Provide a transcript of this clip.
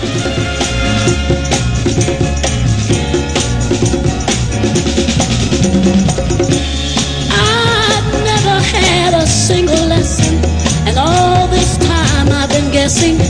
I've never had a single lesson, and all this time I've been guessing